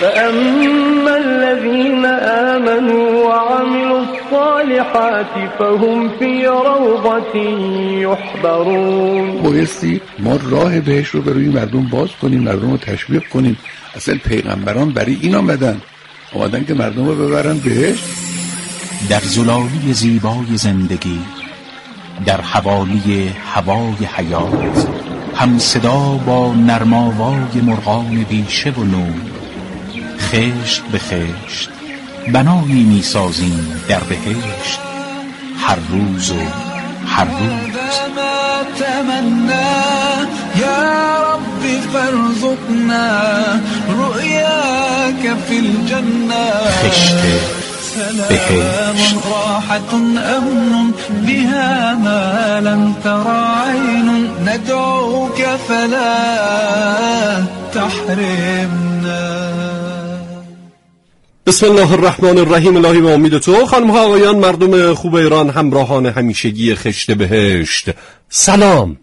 فأما الذين آمنوا وعملوا الصالحات فهم في روضة يحبرون. بایستی ما راه بهشت رو برای مردم باز کنیم، مردم رو تشویق کنیم. اصلا پیغمبران برای این آمدن که مردم رو ببرن بهشت. در زلالی زیبای زندگی، در حوالی هوای حیات، هم صدا با نرماوای مرغان بیشه و نور، خشت به خشت بنایی می سازیم در بهشت، هر روز و هر روز. یا رب فرزقنا رؤیاک فی الجنه. خشت بهشت، راحة أمن بها ما لم تر عين، ندعوك فلا تحرمنا. بسم الله الرحمن الرحیم. الهی به امید تو خانم ها آقایان، مردم خوب ایران، همراهان همیشگی خشت بهشت، سلام.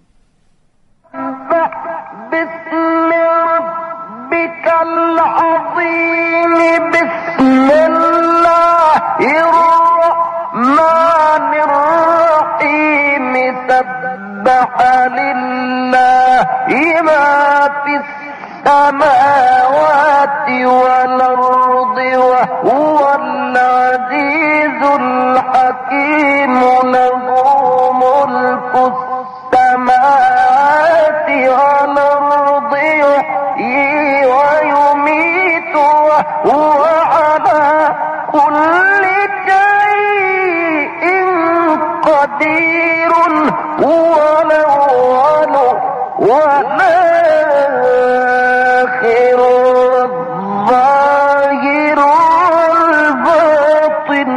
بسم ربک العظیم، بسم الله الرحمن الرحیم، سبح لله ما فی السماوات والأرض وهو العزيز الحكيم، له ملك السماوات والأرض يحيي ويميت وهو على كل شيء قدير، والأول والآخر والظاهر والباطن.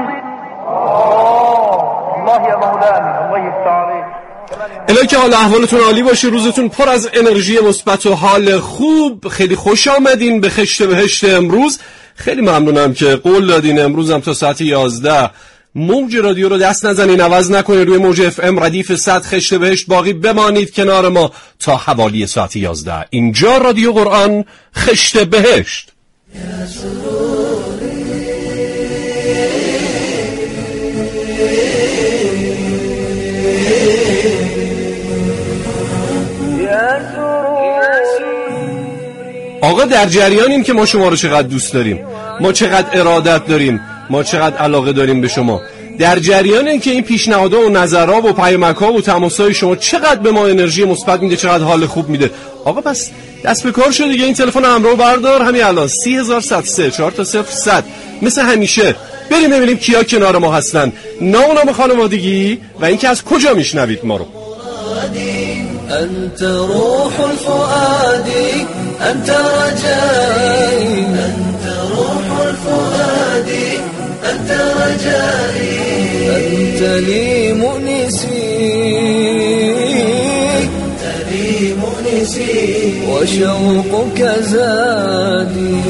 الله يا مولانا، الله يفتح عليك. الهی که حال احوالتون عالی باشه، روزتون پر از انرژی مثبت و حال خوب. خیلی خوش آمدین به خشت بهشت امروز. خیلی ممنونم که قول دادین امروز هم تا ساعت 11 موج رادیو رو دست نزنین، عوض نکنین، روی موج اف ام ردیف 100 خشت بهشت باقی بمانید کنار ما تا حوالی ساعت 11. اینجا رادیو قرآن، خشت بهشت. آقا در جریانیم که ما شما رو چقدر دوست داریم، ما چقدر ارادت داریم، ما چقدر علاقه داریم به شما. در جریانیم که این پیشنهادها و نظرها و پیامک‌ها و تماس‌های شما چقدر به ما انرژی مثبت میده، چقدر حال خوب میده. آقا پس دست به کار شد دیگه. این تلفن همراه بردار، همین الان 30103 4 تا 0100 مثل همیشه بریم ببینیم کیا کنار ما هستن، نام خانوادگی و اینکه از کجا میشنوید ما رو. انت روح الفؤاد، انت رجائي، انت روح الفؤاد، انت رجائي، انت لي مؤنسي، انت لي مؤنسي، وشوقك زادي.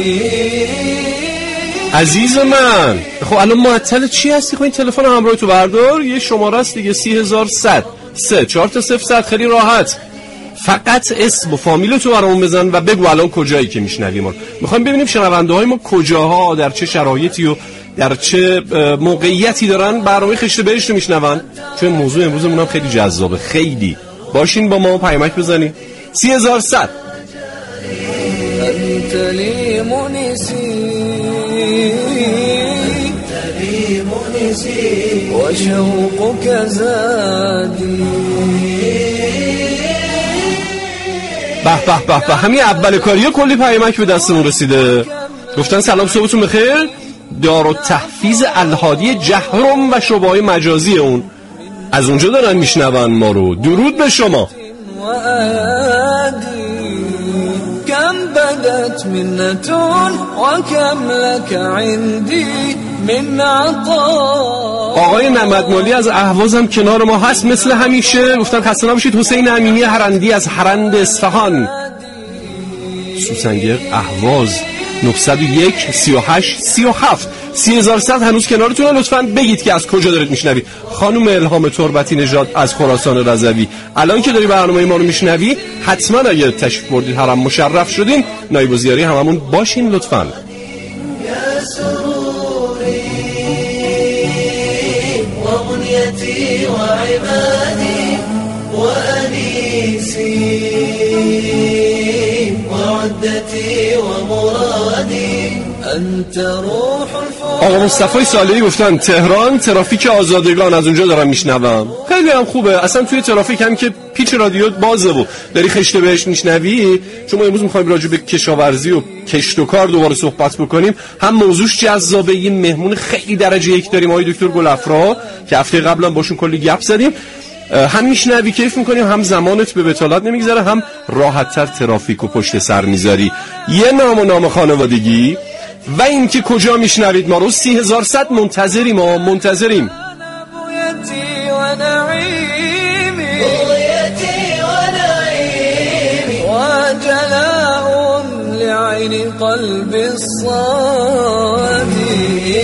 عزیز من، خب الان معطل چی هستی؟ خب این تلفن همراه تو بردار، یه شماره است دیگه 30100 3 4 تا 0100. خیلی راحت، فقط اسم و فامیل تو برامون بزن و بگو الان کجایی که میشنویم. ما میخوایم ببینیم شنونده های ما کجاها، در چه شرایطی و در چه موقعیتی دارن برنامه خشت بهشت رو میشنون، چون موضوع امروزمون هم خیلی جذابه. خیلی باشین با ما پیامک بزنید 30100. انت لي مؤنسي، انت لي مؤنسي، وشوقك زادي. به به به به، همین اول کاریه کلی پیامک به دستمون رسیده. گفتن سلام، صبحتون بخیر. دارالتحفیظ الهادی جهرم و شبه‌های مجازی اون، از اونجا دارن میشنون ما رو. درود به شما. كم بدت منتون وكم لك عندي من عطاء. آقای نمدمالی از اهواز هم کنار ما هست مثل همیشه. گفتن خسته نباشید. حسین امینی هرندی از هرند اصفهان، سوسنگر اهواز 901 38 37 3100 هنوز کنارتونه. لطفاً بگید که از کجا دارید میشنوید. خانم الهام تربتی نژاد از خراسان رضوی، الان که داری برنامه ما رو میشنوی حتما اگه تشریف بردید حرم مشرف شدین نایب الزیاری هممون باشین لطفاً. ومنيتي وعبادي وأنيسي وعدتي ومرادي أنت روح الفؤاد. آقا مصطفی صالحی گفتن تهران ترافیک آزادگان، از اونجا دارم میشنوم. خیلی هم خوبه. اصلا توی ترافیک هم که پیچ رادیو بازه و داری خشت بهش میشنوی. شما امروز میخوایم راجع به کشاورزی و کشت و کار دوباره صحبت بکنیم. هم موضوعش جذابه. یه مهمون خیلی درجه یک داریم، آقای دکتر گلافرا که هفته قبلا باشون کلی گپ زدیم. هم میشنوی کیف میکنیم، هم زمانت به بتالت نمیگذره، هم راحت‌تر ترافیک و پشت سر میذاری. یه نام خانوادگی و اینکه کجا میشنوید ما رو 3100 منتظریم. ما منتظریم. لعين قلب الصادي.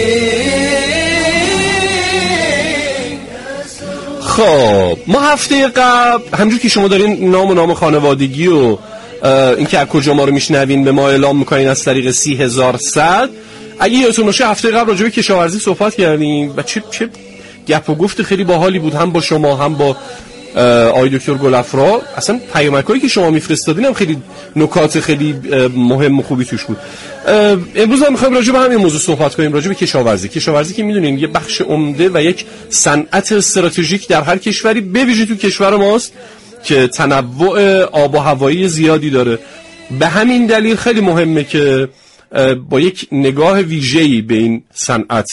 خب ما هفته قبل همونجور که شما دارین نام خانوادگی و اینکه از کجا ما رو میشنوین به ما اعلام میکنین از طریق 3100. اگه یادتون باشه هفته قبل راجع به کشاورزی صحبت کردیم و چه گپ و گفت خیلی باحالی بود، هم با شما هم با آقای دکتر گلافرا. اصلا پیامکایی که شما میفرستادین هم خیلی نکات خیلی مهم و خوبی توش بود. امروز هم می‌خوایم راجع به همین موضوع صحبت کنیم، راجع به کشاورزی که میدونین یه بخش عمده و یک صنعت استراتژیک در هر کشوری، به ویژه تو کشور ماست که تنوع آب و هوایی زیادی داره. به همین دلیل خیلی مهمه که با یک نگاه ویژه‌ای به این صنعت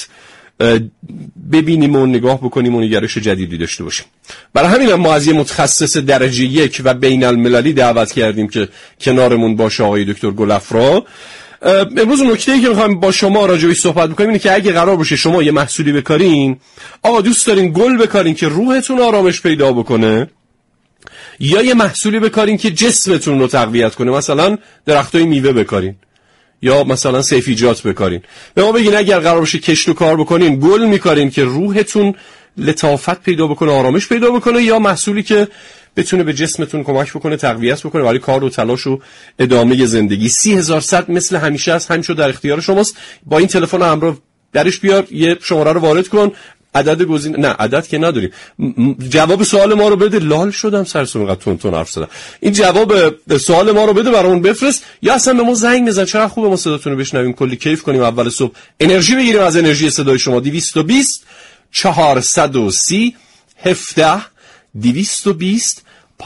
ببینیم و نگاه بکنیم و نگرش جدیدی داشته باشیم. برای همین ما از یه متخصص درجه 1 و بین المللی دعوت کردیم که کنارمون باشه، آقای دکتر گلافرا. امروز نکته‌ای که می‌خوایم با شما راجع بهش صحبت بکنیم اینه که اگه قرار باشه شما یه محصولی بکارین، آقا دوست دارین گل بکارین که روحتون آرامش پیدا بکنه، یا یه محصولی بکارین که جسمتون رو تقویت کنه، مثلا درختای میوه بکارین یا مثلا سیفیجات بکارین. به ما بگین اگر قرار باشه کشت و کار بکنین، گل میکارین که روحتون لطافت پیدا بکنه، آرامش پیدا بکنه، یا محصولی که بتونه به جسمتون کمک بکنه، تقویت بکنه برای کار و تلاش و ادامه زندگی. 3100 مثل همیشه است، همین شو در اختیار شماست. با این تلفن همراه درش بیار، یه شماره رو وارد کن، عدد گزینه، نه عدد که نداریم، جواب سوال ما رو بده. لال شدم سرسون اینقدر تون حرف زدم. این جواب سوال ما رو بده، برامون بفرست، یا اصلا به ما زنگ بزن. چقدر خوبه ما صداتون رو بشنویم، کلی کیف کنیم، اول صبح انرژی بگیریم از انرژی صدای شما. 220 430 17 220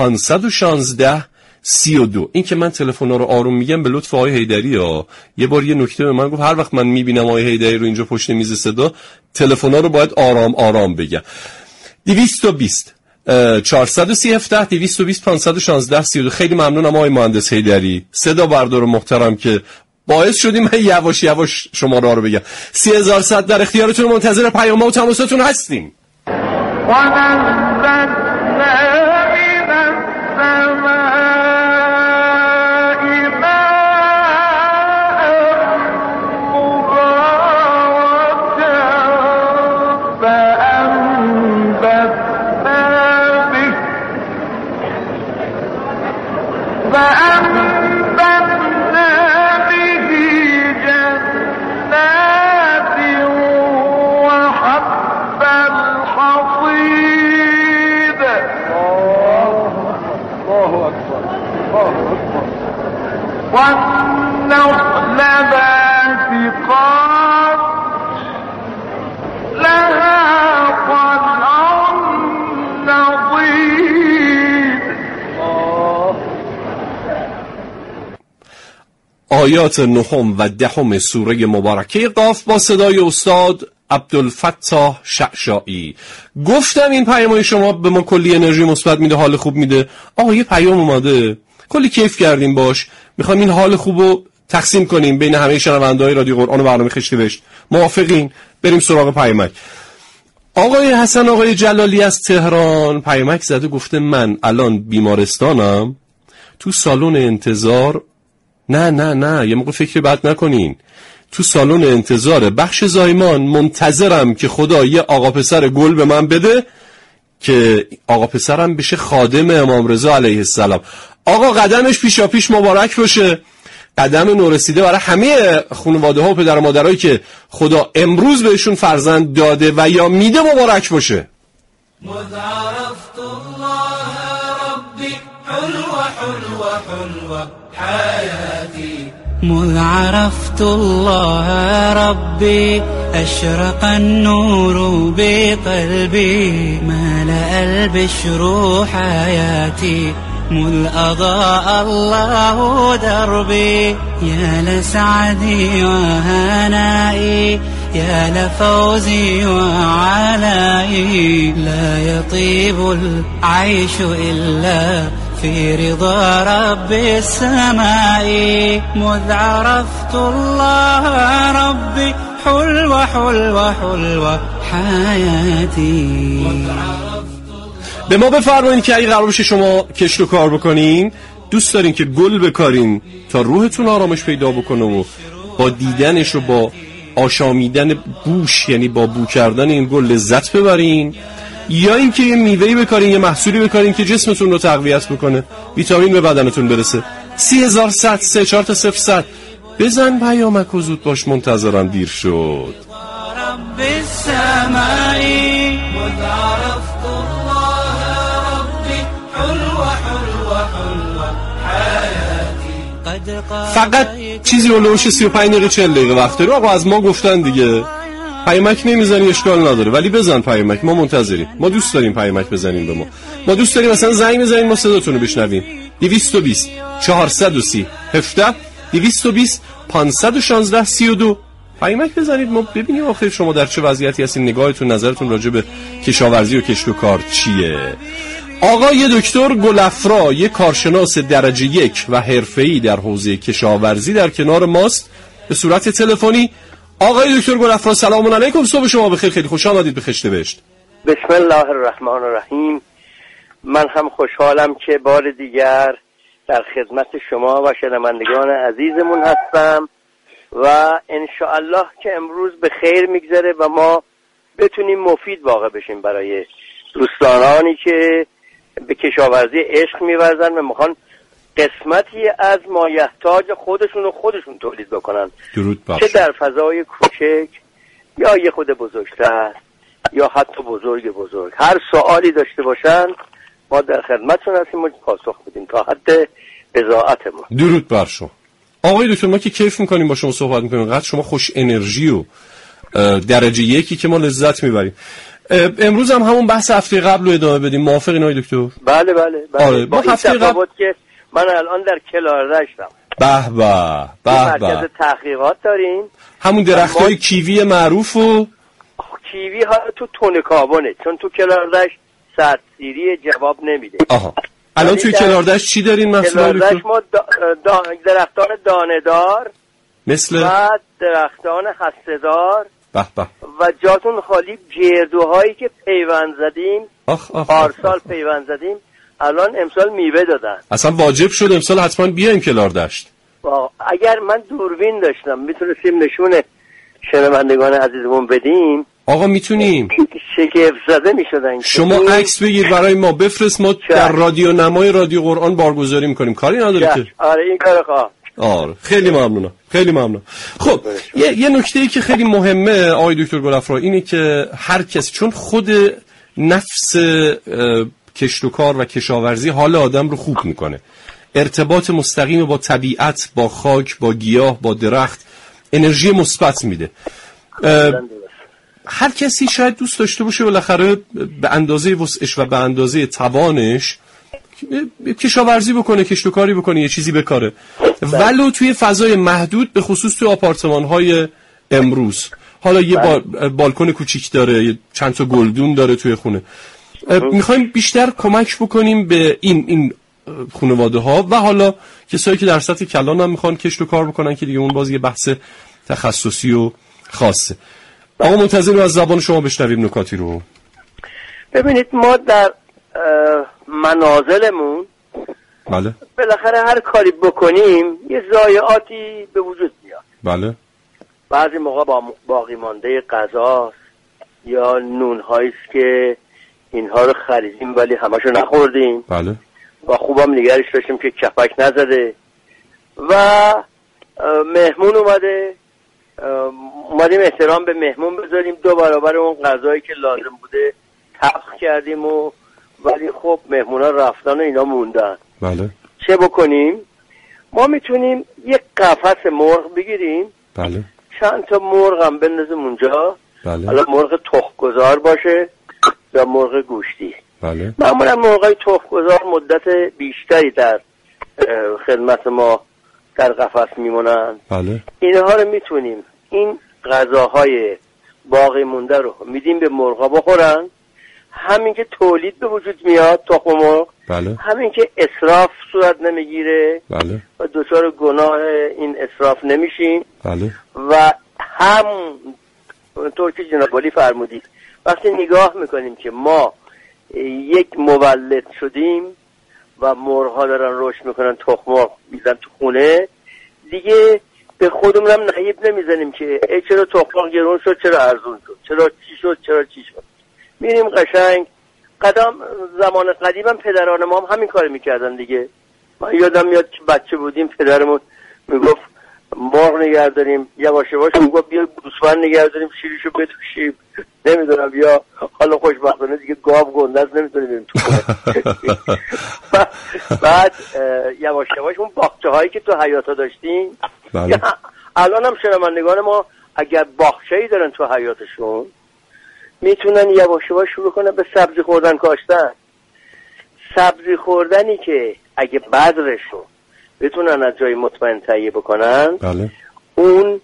516 32. این که من تلفن‌ها رو آروم میگم به لطف آقای حیدری ها. یه بار یه نکته به من گفت، هر وقت من میبینم آقای حیدری رو اینجا پشت میز صدا، تلفن‌ها رو باید آرام آرام بگم. 220 430 17 220 516 32. خیلی ممنونم آقای مهندس حیدری، صدا بردار محترم، که باعث شدیم من یواش یواش شماره رو بگم. 3100 در اختیارتون، منتظر پیام‌ها و تماساتون هستیم. والنخل باسقات لها طلع نضيد. آیات 9 و 10 سوره مبارکه قاف با صدای استاد عبدالفتاح شعشاعی. گفتم این پیامای شما به ما کلی انرژی مثبت میده، حال خوب میده. آقا یه پیام اومده، کلی کیف کردیم باش، میخوایم این حال خوبو تقسیم کنیم بین همه شنونده‌های رادیو قرآن و برنامه خشت بهشت. موافقین؟ بریم سراغ پیامک. آقای حسن آقای جلالی از تهران پیامک زده، گفته من الان بیمارستانم، تو سالن انتظار. نه یه موقع فکر بد نکنین، تو سالن انتظار بخش زایمان منتظرم که خدا یه آقا پسر گل به من بده که آقا پسرم بشه خادم امام رضا علیه السلام. آقا قدمش پیشا پیش مبارک باشه، قدم نورسیده برای همه خانواده ها و پدر و مادرایی که خدا امروز بهشون فرزند داده و یا میده مبارک باشه. مذ عرفت الله ربي حلوة حلوة حلوة حياتي مذ عرفت الله ربي أشرق النور بقلبي ملأ البشر حياتي مذ أضاء الله دربي يا لسعدي وهنائي يا لفوزي وعلائي لا يطيب العيش إلا في رضا رب السماء مذ عرفت الله ربي حلوة حلوة حلوة حياتي. به ما بفرمایید که اگه قرار باشه شما کشت و کار بکنین، دوست دارین که گل بکارین تا روحتون آرامش پیدا بکنه و با دیدنش و با آشامیدن بوش، یعنی با بو کردن این گل لذت ببرین، یا اینکه یه میوه‌ای بکارین، یه محصولی بکارین که جسمتون رو تقویت بکنه، ویتامین به بدنتون برسه. 30100 34 تا 0100 بزن پیامک و زود باش، منتظرم، دیر شد. رب السماء مذ عرفت الله ربي حلوة حلوة حلوة حياتي. فقط چیزی اولوش 35 دقیقه 40 دقیقه وقت داری. آقا از ما گفتن دیگه پیامک نمیزنی اشکال نداره، ولی بزن پیامک، ما منتظریم. ما دوست داریم پیامک بزنیم به ما دوست داریم مثلا زنگ بزنیم ما صداتون رو بشنویم. 220 430 17 220 516 32 پیامک بزنید ما ببینیم آخر شما در چه وضعیتی هستین، نگاهتون، نظرتون راجع به کشاورزی و کشت و کار چیه. آقای دکتر گلافرا، یک کارشناس درجه 1 و حرفه‌ای در حوزه کشاورزی، در کنار ماست به صورت تلفنی. آقای دکتر گلافرا سلام علیکم، صبح شما بخیر، خیلی خوش آمدید به خشت بهشت. بسم الله الرحمن الرحیم. من هم خوشحالم که بار دیگر در خدمت شما و شنوندگان عزیزمون هستم و انشاءالله که امروز به خیر میگذره و ما بتونیم مفید واقع بشیم برای دوستانانی که به کشاورزی عشق می‌ورزن و میخوان قسمتی از مایحتاج خودشون تولید بکنن، درود باشه، چه در فضای کوچک یا یه خود بزرگتر یا حتی بزرگ هر سوالی داشته باشن ما در خدمتشون هستیم و پاسخ بدیم تا حد بضاعتمون. درود بر شما. آقای دکتر ما که کیف میکنیم با شما صحبت میکنیم، قدر شما خوش انرژی و درجه 1 که ما لذت میبریم. امروز هم همون بحث هفته قبل رو ادامه بدیم، موافقین آقای دکتر؟ بله. آره ما هفته قبل که من الان در کلاردشتم. به مرکز تحقیقات داریم، همون درختای کیوی معروف و کیوی ها تو تونکابونه، چون تو کلاردشت سردسیری جواب نمیده. الان توی کلاردشت چی دارین محصولات دکتر؟ کلاردشت ما درختان دانه‌دار مثل و درختان هسته‌دار به و جاتون خالی گردوهایی که پیوند زدیم، پارسال پیوند زدیم، الان امسال میوه دادن. اصلا واجب شد امسال حتما بیایم کلاردشت. اگر من دوربین داشتم میتونستیم نشون شنوندگان عزیزمون بدیم. آقا میتونیم، شگفت زده میشدن. شما عکس بگیر برای ما بفرست، ما در رادیو نمای رادیو قرآن بارگذاری میکنیم، کاری نداره که. آره این کارو خواه. آره خیلی ممنونم. خب یه نکته‌ای که خیلی مهمه آقای دکتر گلافرا اینه که هر کس، چون خود نفس کشت و کار و کشاورزی حال آدم رو خوب میکنه، ارتباط مستقیم با طبیعت، با خاک، با گیاه، با درخت انرژی مثبت میده. هر کسی شاید دوست داشته باشه بالاخره به اندازه وسعش و به اندازه توانش کشاورزی بکنه، کشت و کاری بکنه، یه چیزی بکاره، ولو توی فضای محدود، به خصوص توی آپارتمان‌های امروز. حالا یه بالکن کوچیک داره، یه چند تا گلدون داره توی خونه. میخوایم بیشتر کمک بکنیم به این خانواده ها و حالا کسایی که در سطح کلان هم میخوان کشت و کار بکنن که دیگه اون باز یه بحث تخصصی و خاصه. آقا منتظریم از زبان شما بشنویم نکاتی رو. ببینید ما در منازلمون بله بالاخره هر کاری بکنیم یه ضایعاتی به وجود میاد. بله بعضی موقع باقی مانده غذاست یا نون‌هایی است که اینها رو خریدیم ولی همشو نخوردیم. بله. و خوبم نگرش داشتیم که کپک نزده. و مهمون اومدیم احترام به مهمون بذاریم، 2 برابر اون غذایی که لازم بوده طبخ کردیم ولی خب مهمونا رفتن و اینا موندن. بله. چه بکنیم؟ ما میتونیم یک قفس مرغ بگیریم. بله. چند تا مرغ هم بندازیم اونجا. بله. حالا مرغ تخم‌گذار باشه یا مرغ گوشتی. بله. معمولا مرغای تخم‌گذار مدت بیشتری در خدمت ما در قفس میمونن. بله. اینها رو میتونیم این غذاهای باقی مونده رو میدیم به مرغا بخورن، همین که تولید به وجود میاد تخم مرغ. بله. همین که اسراف صورت نمیگیره. بله. و دچار گناه این اسراف نمیشیم. بله. و هم طور که جناب والی فرمودید وقتی نگاه میکنیم که ما یک مولد شدیم و مرغ‌ها دارن رشد میکنن، تخم مرغ میزن تو خونه، دیگه به خودمون هم نهیب نمیزنیم که چرا تخم مرغ گرون شد، چرا ارزون شد، چرا چی شد. میریم قشنگ زمان قدیم هم پدران ما هم همین کار میکردن دیگه. من یادم میاد که بچه بودیم پدرمون میگفت مرغ نگه داریم، یواش یواش میگفت بیا گوسفند نگه داریم شیرشو بتوشیم، نمیدونم، یا حالا خوشبختانه دیگه گاو گنده است نمیتونیم بریم تو خونه. بعد یواش یواش اون باغچه هایی که تو حیاتا داشتیم، بله. الان هم شنوندگان ما اگر باغچه‌ای دارن تو حیاتشون میتونن یواش یواش شروع کنن به سبزی خوردن، کاشتن. سبزی خوردنی که اگه بذرشو بتونن از جای مطمئن تهیه بکنن، بله. اون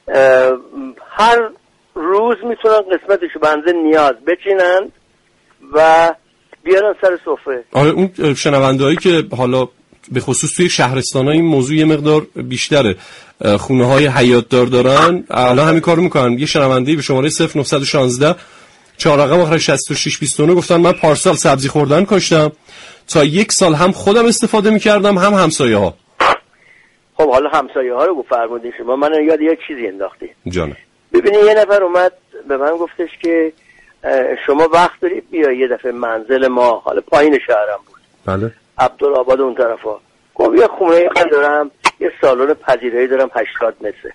هر روز میتونن قسمتشو بنده نیاز بچینن و بیارن سر سفره. آره، اون شنوندهایی که حالا به خصوص توی شهرستان‌ها این موضوع یه مقدار بیشتره، خونه‌های حیات‌دار دارن، الان همین کارو میکنن. یه شنونده‌ای به شماره 0916 4 رقم آخر 6629 گفتن من پارسال سبزی خوردن کاشتم، تا 1 سال هم خودم استفاده میکردم هم همسایه‌ها. خب حالا همسایه‌ها رو فرمودین شما، من یاد یه چیزی انداختی. جانم. ببینید یه نفر اومد به من گفتش که شما وقت دارید بیا یه دفعه منزل ما، حالا پایین شهرم بود. بله. عبدالآباد اون طرفا. گفت یه خونه من دارم، یه سالن پذیرایی دارم 80 متره.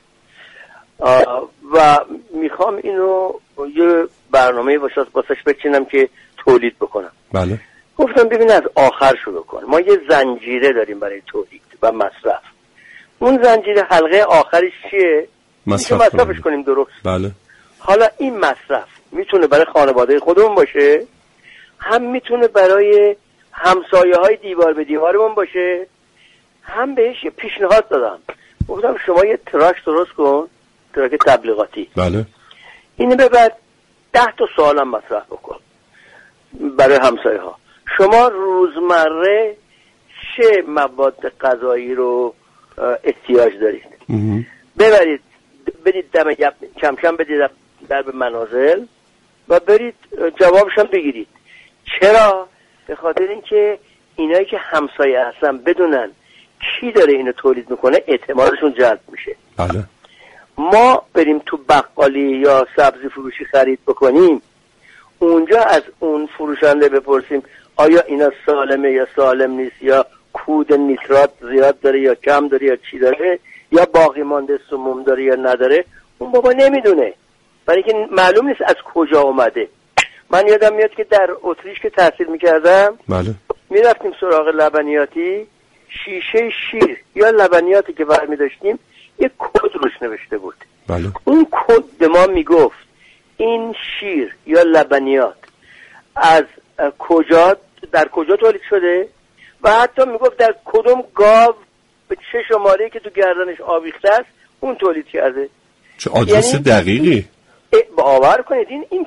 و میخوام اینو یه برنامه واسش بچینم که تولید بکنم. بله. گفتم ببین از آخر شروع کن. ما یه زنجیره داریم برای تولید و مصرف. اون زنجیره حلقه آخرش چیه؟ مصرفش کنیم درست. بله. حالا این مصرف میتونه برای خانواده خودمون باشه، هم میتونه برای همسایه‌های دیوار به دیوارمون باشه. هم بهش یه پیشنهاد دادم، گفتم شما یه تراک درست کن، تراک تبلیغاتی. بله. اینو به بعد 10 تا سوال هم مطرح بکن برای همسایه‌ها. شما روزمره چه مواد غذایی رو احتیاج دارید؟ ببرید بدید دم کم کم بدید در به منازل و برید جوابش هم بگیرید. چرا؟ به خاطر اینکه اینایی که همسایه هستن بدونن کی داره اینو تولید میکنه، اعتمادشون جلب میشه. بله. ما بریم تو بقالی یا سبزی فروشی خرید بکنیم، اونجا از اون فروشنده بپرسیم آیا اینا سالمه یا سالم نیست، یا کود نیترات زیاد داره یا کم داره یا چی داره، یا باقی مانده سموم داره یا نداره. اون بابا نمیدونه، برای که معلوم نیست از کجا اومده. من یادم میاد که در اتریش که تحصیل میکردم، بله، میرفتیم سراغ لبنیاتی، شیشه شیر یا لبنیاتی که برمی داشتیم یک کد روش نوشته بود. بله. اون کد به ما میگفت این شیر یا لبنیات از کجا، در کجا تولید شده، و حتی میگفت در کدوم گاو به چه شماره که تو گردنش آویخته است اون تولید کرده. چه آدرس دقیقی. باور کنید این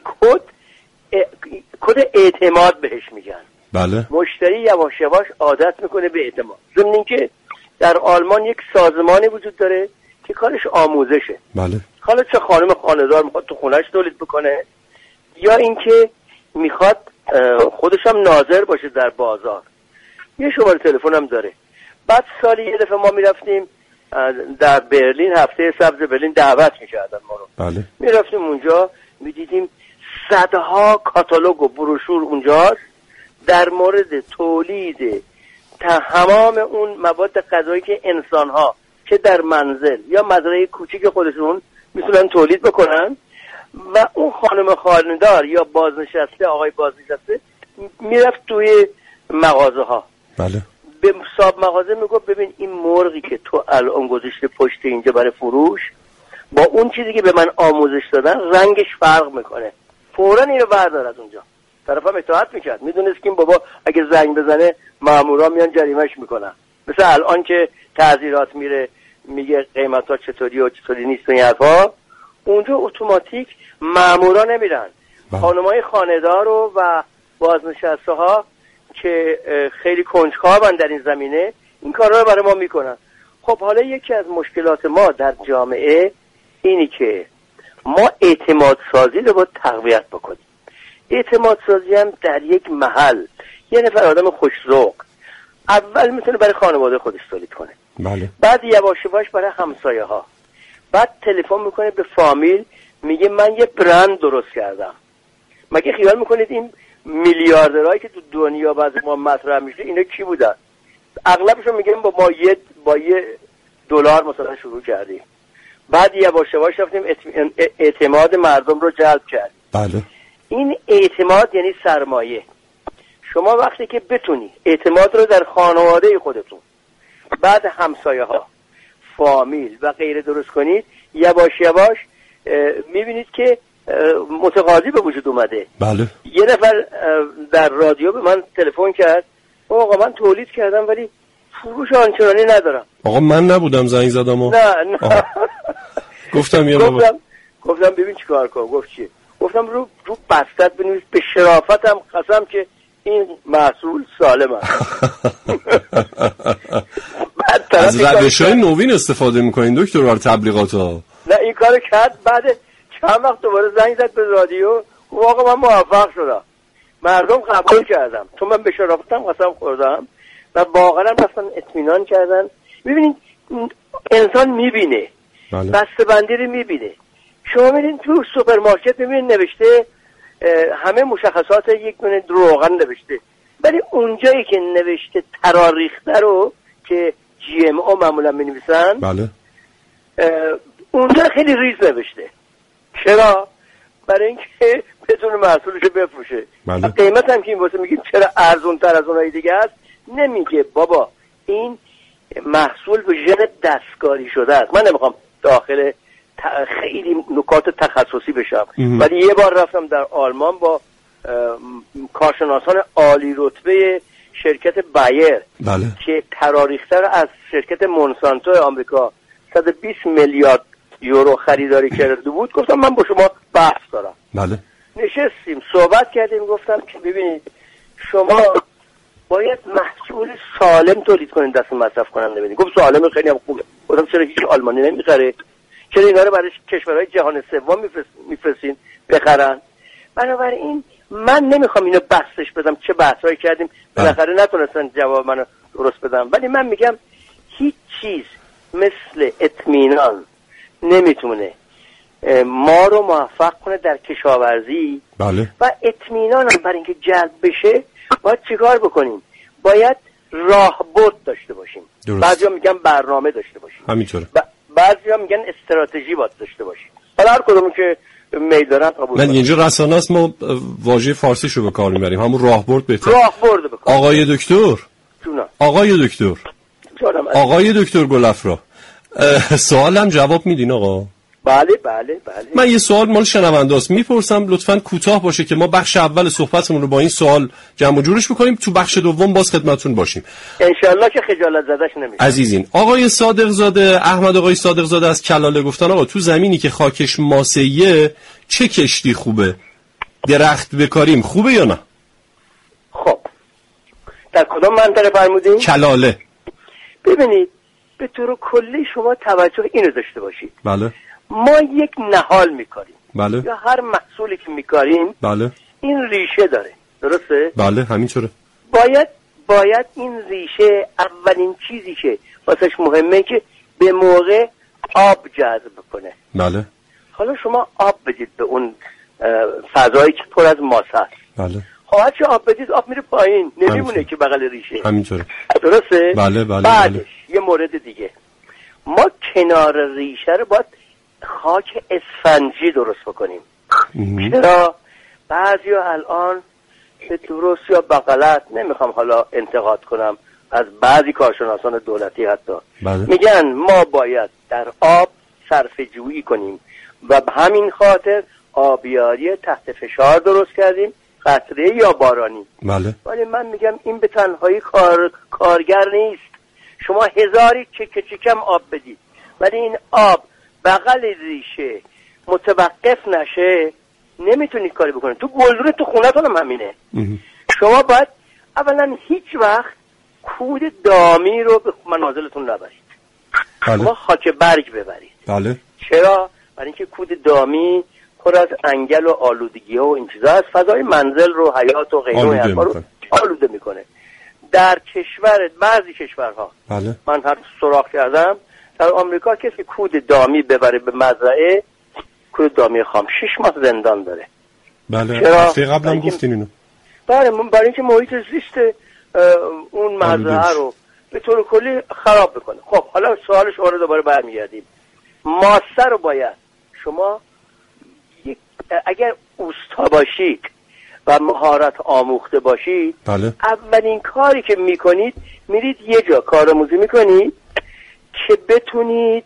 کد اعتماد بهش میگن. بله. مشتری یواش یواش عادت میکنه به اعتماد. ضمن اینکه در آلمان یک سازمانی وجود داره که کارش آموزشه. بله. حالا چه خانم خانه‌دار میخواد تو خونهش تولید بکنه، یا اینکه میخواد خودش هم ناظر باشه در بازار، یه شماره تلفن هم داره. بعد سالی یه دفعه ما میرفتیم در برلین، هفته سبز برلین دعوت میکردن ما رو. بله. میرفتیم اونجا میدیدیم صدها کاتالوگ و بروشور اونجاست در مورد تولید تمام اون مواد غذایی که انسان‌ها چه در منزل یا مزرعه کوچیک خودشون میتونن تولید بکنن و اون خانم خانه‌دار یا بازنشسته، آقای بازنشسته میرفت توی مغازه ها. بله. به صاحب مغازه میگفت ببین این مرغی که تو الان گذاشته پشت اینجا برای فروش با اون چیزی که به من آموزش دادن رنگش فرق میکنه، فوراً اینو بردار از اونجا. طرفم اطاعت میکرد، میدونست که این بابا اگه زنگ بزنه مامورا میان جریمهش میکنن. مثل الان که تعزیرات میره میگه قیمتا چطوری و چطوری نیست و این حرفا، اونجا اتوماتیک مامورا نمیرن. خانمای خانه‌دار و بازنشسته ها که خیلی کنجکاون در این زمینه این کارا رو برای ما میکنن. خب حالا یکی از مشکلات ما در جامعه اینی که ما اعتماد سازی رو باید تقویت بکنیم. اعتماد سازی هم در یک محل یه نفر آدم خوش‌ذوق اول میتونه برای خانواده خودش تولید کنه. بله. بعد یواش یواش برای همسایه ها، بعد تلفن میکنه به فامیل میگه من یه برند درست کردم. مگه خیال میکنید این میلیاردرهایی که تو دنیا بعضی ما مطرح میشه اینا کی بودن؟ اغلبشون میگن با یه دلار مثلا شروع کردیم، بعد یواش یواش رفتیم اعتماد مردم رو جلب کردیم. بله. این اعتماد یعنی سرمایه. شما وقتی که بتونی اعتماد رو در خانواده خودتون، بعد همسایه ها، فامیل و غیره درست کنید، یواش یواش میبینید که متقاضی به وجود اومده. بله. یه نفر در رادیو به من تلفن کرد، آقا من تولید کردم ولی فروش آنچنانی ندارم. آقا من نبودم زنگ زدم و نه. گفتم یه گفتم ببین چیکار کنم. گفت چی؟ گفتم رو بستت بنویس به شرافتم قسم که این محصول سالم است. از روش‌های نوین استفاده میکنین دکتر برای تبلیغات ها؟ نه این کارو کرد، بعد چند وقت دوباره زنگ زد به رادیو، واقعا من موفق شدم، مردم قبول کردم، تو من به شرافتم قسم خوردم و واقعا رفتن اطمینان کردن. ببینید انسان میبینه، بله. بسته‌بندی رو میبینه. شما میرین تو سوپرمارکت میبینید نوشته همه مشخصات یک دونه روغن نوشته، ولی اونجایی که نوشته تراریخته رو که GMO معمولا می‌نویسن، بله. اونجا خیلی ریز نوشته. چرا؟ برای اینکه بتونه محصولش رو بفروشه. بله. قیمت هم که این واسه میگیم چرا ارزون تر از اونایی دیگه است، نمیگه بابا این محصول به ژن دستکاری شده است. من نمیخوام داخل خیلی نکات تخصصی بشم، ولی یه بار رفتم در آلمان با کارشناسان عالی رتبه شرکت بایر، بله. که تراریخته رو از شرکت مونسانتو آمریکا 120 میلیارد یورو خریداری کرده بود. گفتم من با شما بحث دارم. بله. نشستیم صحبت کردیم، گفتم که ببینید شما باید محصول سالم تولید کنید دست مصرف کننده بدید. گفت سالم خیلی هم خوبه. گفتم چرا هیچ آلمانی نمیخره؟ چرا اینا رو برای کشورهای جهان سوم میفرستین بخرن؟ بنابراین من نمیخوام اینو بحثش بدم، چه بحثایی کردیم بالاخره نتونستن جواب منو درست بدم، ولی من میگم هیچ چیز مثل اطمینان نمیتونه ما رو موفق کنه در کشاورزی. بله. و اطمینان هم برای اینکه جلب بشه باید چیکار بکنیم؟ باید راهبرد داشته باشیم. بعضیا میگن برنامه داشته باشیم، همینطوره. بعضیا میگن استراتژی باید داشته باشیم. حالا هر کدومی که میل دارن قبول کنن. اینجا رسانه است، ما واژه فارسیشو به کار میبریم، همون راهبرد بهتره. راهبرد به کار. آقای دکتر، آقای دکتر، آقای دکتر گلفرا، سوالم جواب میدین آقا؟ بله بله بله. من یه سوال مال شنونده است میپرسم، لطفاً کوتاه باشه که ما بخش اول صحبتمون رو با این سوال جمع و جورش بکنیم، تو بخش دوم باز خدمتتون باشیم انشالله که خجالت زدش نمیشه. عزیزین، آقای صادق زاده، احمد آقای صادق زاده از کلاله گفتن آقا تو زمینی که خاکش ماسه‌ایه چه کشتی خوبه؟ درخت بکاریم خوبه یا نه؟ خب در کدام منطقه فرمودین؟ کلاله. ببینید به طور کلی شما توجه اینو داشته باشید. بله. ما یک نهال میکاریم. بله. یا هر محصولی که میکاریم، بله، این ریشه داره، درسته؟ بله همینطوره. باید این ریشه اولین چیزی که واسش مهمه که به موقع آب جذب کنه. بله. حالا شما آب بدید به اون فضایی که پر از ماس هست. بله. خب هرچی آب بدید آب میره پایین، نمیمونه که بغل ریشه. همینطوره. درسته؟ بله بله. بعدش بله. یه مورد دیگه، ما کنار ریشه رو باید خاک اسفنجی درست بکنیم. چرا؟ بعضیا الان به درست یا به غلط، نمیخوام حالا انتقاد کنم از بعضی کارشناسان دولتی حتی، بله. میگن ما باید در آب صرفه جویی کنیم و به همین خاطر آبیاری تحت فشار درست کردیم، قطره یا بارانی. بله. ولی من میگم این به تنهایی کارگر نیست. شما هزاری چکم آب بدید ولی این آب بغل ریشه متوقف نشه، نمیتونید کاری بکنید. تو گلدون تو خونتون هم همینه. شما باید اولا هیچ وقت کود دامی رو به منازلتون نبرید. بله. شما خاک برگ ببرید. بله. چرا؟ برای اینکه کود دامی پر از انگل و آلودگی ها و این چیزا هست، فضای منزل رو، حیات و غیره رو آلوده میکنه. در بعضی کشورها، بله. من هر سراغ کردم در آمریکا کسی کود دامی ببره به مزرعه، کود دامی خام 6 ماه زندان داره. بله. چرا؟ هفته قبلم گفتین اینو. بله، برای اینکه محیط زیست اون مزرعه رو به طور کلی خراب بکنه. خب حالا سوال شما رو دوباره برمیگردیم. ماسه رو باید شما اگر اوستا باشید و مهارت آموخته باشید، بله. اولین کاری که میکنید میرید یه جا کارآموزی میکنید که بتونید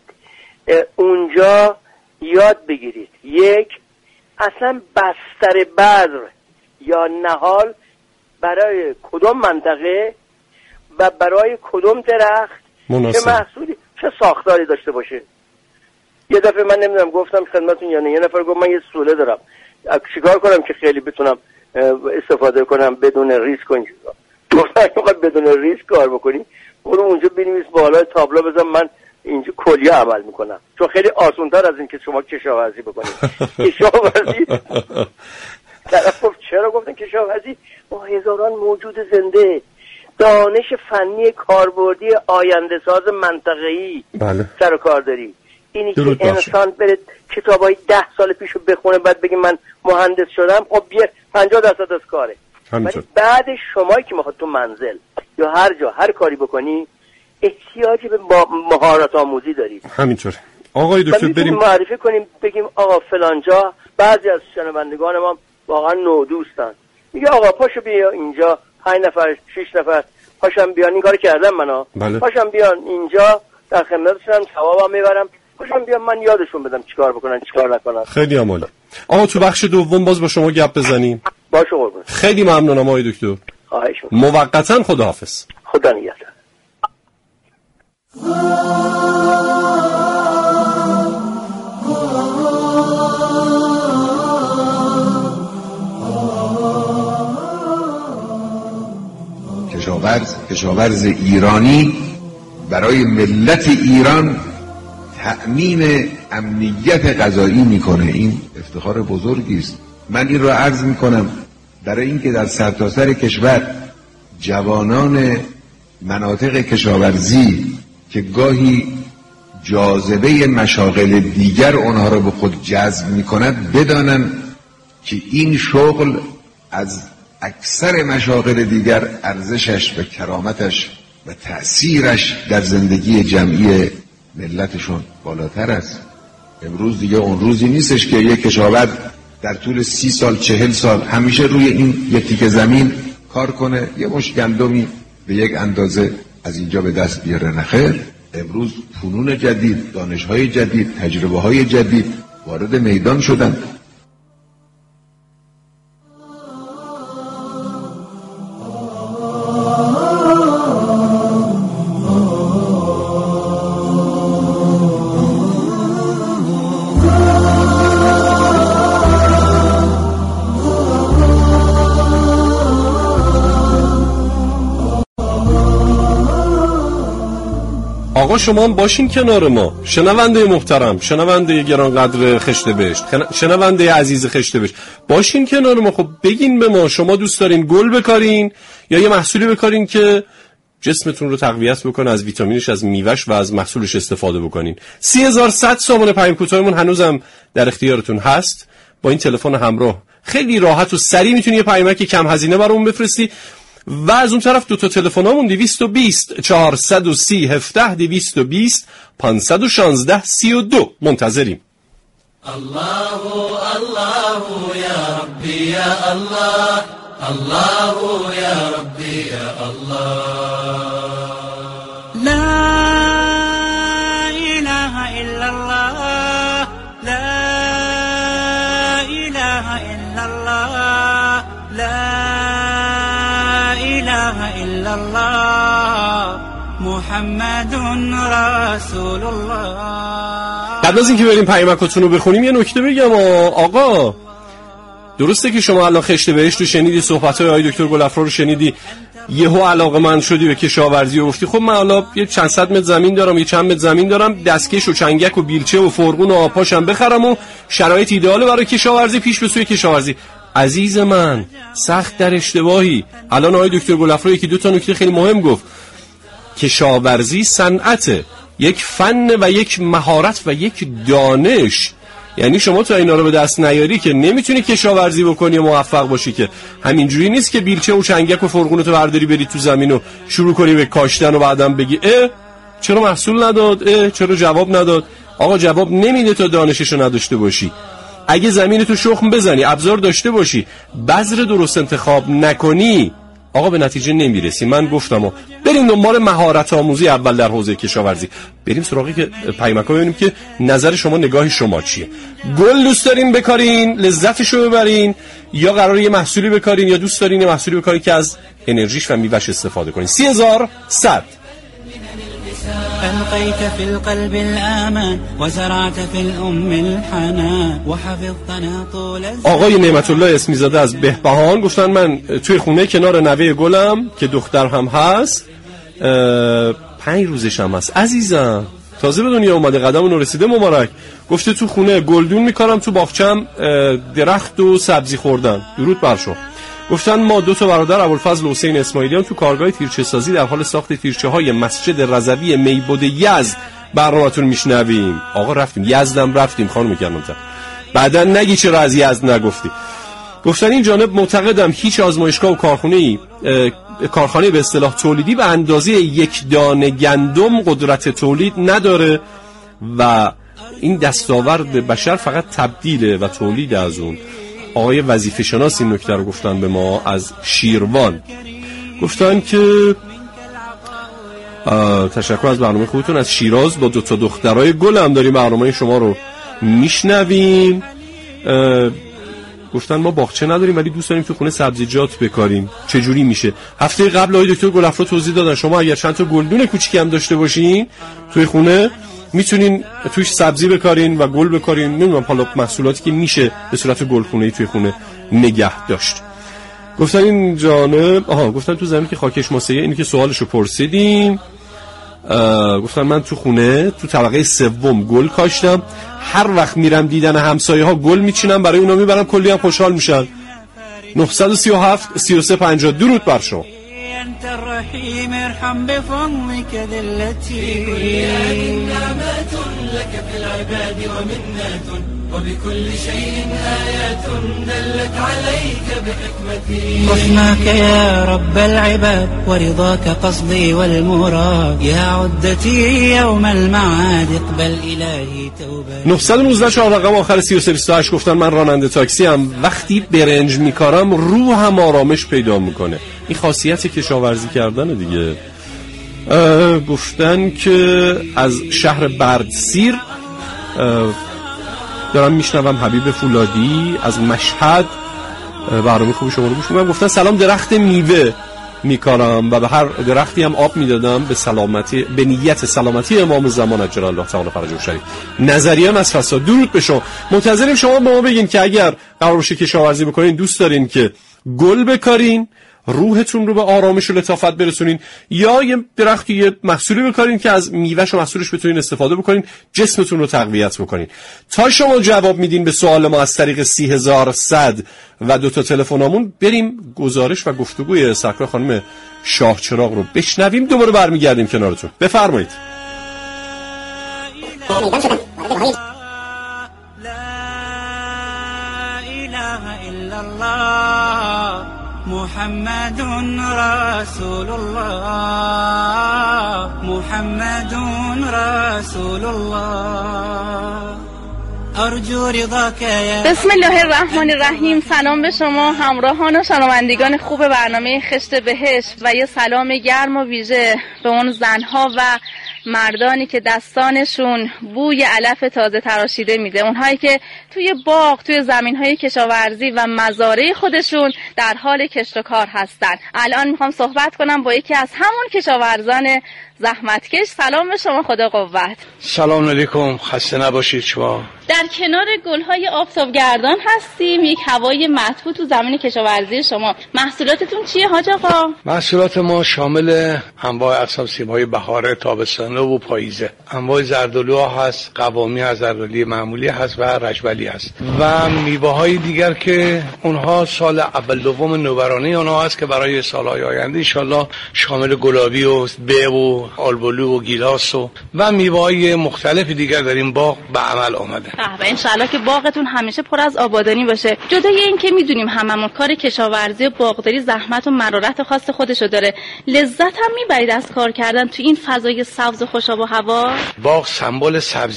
اونجا یاد بگیرید. یک، اصلا بستر بذر یا نهال برای کدوم منطقه و برای کدوم درخت مناسب، چه محصولی، چه ساختاری داشته باشه. یه دفعه من نمیدونم گفتم خدمتتون یا نه، یه نفر گفت من یه سوله دارم، چیکار کنم که خیلی بتونم استفاده کنم بدون ریسک و این چیزا. گفتم اگه بدون ریسک کار بکنی برو اونجا بنویس بالای تابلو بزن من اینجا کلیه عمل میکنم، چون خیلی آسان‌تر از این که شما کشاورزی بکنید. کشاورزی طرف گفت چرا؟ گفتن کشاورزی با هزاران موجود زنده، دانش فنی کاربردی آینده ساز منطقه‌ای بله. سر و کار داری. اینی که انسان بره کتابای 10 سال پیشو بخونه بعد بگه من مهندس شدم، خب 50% از کاره. ولی بعد شمایی که میخواد تو منزل یا هر جا هر کاری بکنی احتیاج به مهارت آموزی دارید. همینطوره. آقای دکتر بریم معرفی کنیم بگیم آقا فلان جا، بعضی از شنوندگان ما واقعا نودوستن، میگه آقا پاشو بیا اینجا 5 نفر 6 نفر پاشم بیان، این کارو کردم منو. بله. پاشم بیان اینجا در خدمتشون ثوابم میبرم، پاشم بیان من یادشون بدم چیکار بکنن چیکار نکنن. خیلی عالی. آقا تو بخش دوم باز با شما گپ بزنیم. باشه قربون. خیلی ممنونم آقای دکتر. خواهش می‌کنم. موقتا خداحافظ. خدا نگهدار. کشاورز ایرانی برای ملت ایران تأمین امنیت غذایی میکنه. این افتخار بزرگی است. من این را عرض میکنم برای اینکه در سرتاسر کشور جوانان مناطق کشاورزی که گاهی جاذبه مشاغل دیگر اونها را به خود جذب میکند بدانند که این شغل از اکثر مشاغل دیگر ارزشش و کرامتش و تأثیرش در زندگی جمعی ملتشون بالاتر است. امروز دیگه اون روزی نیستش که یک کشاورز در طول 30 سال 40 سال همیشه روی این یک تیکه زمین کار کنه، یه مشت گندمی به یک اندازه از اینجا به دست بیاره. نخیر، امروز فنون جدید، دانش‌های جدید، تجربه‌های جدید وارد میدان شدن. آقا شما هم باشین کنار ما، شنونده محترم، شنونده گرانقدر خشت بهشت، شنونده عزیز خشت بهشت، باشین کنار ما. خب بگین به ما شما دوست دارین گل بکارین یا یه محصولی بکارین که جسمتون رو تقویت بکنه، از ویتامینش، از میوهش و از محصولش استفاده بکنین. 3100 سامانه پیام کوتاهمون هنوزم در اختیارتون هست. با این تلفن همراه خیلی راحت و سریع میتونی یه پیامک کم هزینه برامون بفرستی. و از اون طرف 2 تا تلفنامون 220 430 17 220 516 32 منتظریم. الله الله يا ربي يا الله الله يا ربي يا الله لا إله إلا الله لا إله إلا الله لا إله إلا الله محمد رسول الله. قبل از اینکه بریم پیامکاتون رو بخونیم یه نکته بگم. آقا درسته که شما الان خشت بهشت رو شنیدی، صحبت‌های آقای دکتر گلافرا رو شنیدی، یهو علاقه‌مند شدی به کشاورزی و گفتی خب من حالا یه چند صد متر زمین دارم، یه چند متر زمین دارم، دستکش و چنگک و بیلچه و فرغون و آبپاشم بخرم و شرایط ایدئاله برای کشاورزی، پیش به سوی کشاورزی. عزیز من سخت در اشتباهی. الان آقای دکتر گلافرا یکی 2 تا نکته خیلی مهم گفت. کشاورزی صنعته، یک فن و یک مهارت و یک دانش. یعنی شما تا اینا رو به دست نیاری که نمیتونی کشاورزی بکنی و موفق باشی. که همینجوری نیست که بیلچه و چنگک و فرغونتو برداری بری تو زمین و شروع کنی به کاشتن و بعدم بگی چرا محصول نداد، چرا جواب نداد. آقا جواب نمیده تا دانششو نداشته باشی. اگه زمینتو شخم بزنی، ابزار داشته باشی، بذر درست انتخاب نکنی، آقا به نتیجه نمیرسی. من گفتم بریم دنبال مهارت آموزی اول در حوزه کشاورزی. بریم سراغی که پیامک‌ها ببینیم که نظر شما، نگاه شما چیه. گل دوست دارین بکارین لذتشو ببرین، یا قراره یه محصولی بکارین، یا دوست دارین یه محصولی بکارین که از انرژیش و میوهش استفاده کنین. 3100 ألقيت في القلب الآمان وزرعت في الأم الحنان وحفظتنا طول الزمان. آقای نعمت الله اسمی زاده از بهبهان گفتن من توی خونه کنار نوه گلم که دختر هم هست 5 روزش هم هست. عزیزم تازه به دنیا اومده، قدمون رسیده، مبارک. گفته تو خونه گلدون میکارم، تو باغچم درخت و سبزی خوردن. درود بر شما. گفتن ما 2 تا برادر ابوالفضل و حسین اسماعیلیان تو کارگاه تیرچه سازی در حال ساخت تیرچه‌های مسجد رضوی میبد یزد برنامه‌تون میشنویم. آقا رفتیم یزدم، رفتیم خانم کرمان‌زاده. بعدن نگی چرا از یزد نگفتی. گفتن این جانب معتقدم هیچ آزمایشگاه و کارخانه به اصطلاح تولیدی به اندازه 1 دانه گندم قدرت تولید نداره و این دستاورد بشر فقط تبدیل و تولید از اون. آقای وظیفه شناس این نکته رو گفتن به ما از شیروان. گفتن که تشکر از برنامه خودتون. از شیراز با 2 تا دخترای گل هم داریم برنامه شما رو میشنویم. گفتن ما باغچه نداریم ولی دوست داریم تو خونه سبزیجات بکاریم. چجوری میشه؟ هفته قبل آقای دکتر گلافرا توضیح دادن شما اگر چند تا گلدون کوچیکی هم داشته باشین توی خونه میتونین توش سبزی بکارین و گل بکارین. نمیدونم حالا محصولاتی که میشه به صورت گلخونه‌ای توی خونه نگه داشت. گفتن این جانب گفتن تو زمین که خاکش ماسه‌ایه، اینی که سوالشو پرسیدیم. گفتن من تو خونه تو طبقه 3 گل کاشتم، هر وقت میرم دیدن همسایه‌ها گل میچینم برای اونا میبرم، کلی هم خوشحال میشن. 937 3350 درود بر شما. أنت الرحيم ارحم بفضلك ذلتي نعمة لك في العباد ومنة وبكل شيء آيات دلت عليك بحكمتي. رحمك يا رب العباد ورضاك قصدي والمراد يا عدتي يوم المعاد اقبل إلهي توبتي. 919 4 رقم آخر 3328 گفتن من راننده تاکسی ام، وقتی برنج میکارم روحم آرامش پیدا میکنه. این خاصیت کشاورزی کردن دیگه. گفتن که از شهر بردسیر دارم میشنوم. حبیب فولادی از مشهد برنامه خوب شما رو گوش میکنم. گفتن سلام، درخت میوه میکارم و به هر درختی هم آب میدادم به نیت سلامتی امام زمان اجل الله تعالی فرجه الشریف. نظریان از فساد. درود به شما. منتظریم شما به ما بگین که اگر قرار باشه کشاورزی بکنین دوست دارین که گل بکارین، روحتون رو به آرامش و لطافت برسونین، یا یه درختی یه محصولی بکارین که از میوه‌ش و محصولش بتونین استفاده بکنین، جسمتون رو تقویت بکنین. تا شما جواب میدین به سوال ما از طریق 30100 و 2 تا تلفنامون، بریم گزارش و گفتگوی سرکار خانم شاهچراغ رو بشنویم، دوباره برمیگردیم کنارتون. بفرمایید. محمد رسول الله محمد رسول الله ارجو رضاك یا بسم الله الرحمن الرحیم. سلام به شما همراهان و شنوندگان خوب برنامه خشت بهشت و یه سلام گرم و ویژه به اون زنها و مردانی که دستانشون بوی علف تازه تراشیده میده، اونهایی که توی باغ، توی زمینهای کشاورزی و مزارع خودشون در حال کشت و کار هستن. الان میخوام صحبت کنم با یکی از همون کشاورزان زحمتکش. سلام به شما، خدا قوت. سلام علیکم، خسته نباشید. شما در کنار گلهای آفتابگردان هستیم، یک هوای مطبوع تو زمین کشاورزی شما. محصولاتتون چیه حاج آقا؟ محصولات ما شامل انواع اقسام سیب‌های بهاره، تابستانه و پاییزه. انواع زردآلوها هست، قوامی هست، زردآلوی معمولی هست و رجبلی هست و میوه‌های دیگر که اونها سال اول دوم نوبرانه اونها هست که برای سال‌های آینده ان شاءالله شامل گلابی و به و آلبولو و گیلاس و میوه‌های مختلف دیگر در این باغ به عمل آمده. و انشالله که باغتون همیشه پر از آبادانی باشه. جدای این که میدونیم هممون کار کشاورزی و باغداری زحمت و مرارت خاص خودشو داره، لذت هم میبرید از کار کردن تو این فضای سبز و خوشاب و هوا؟ باغ سمبل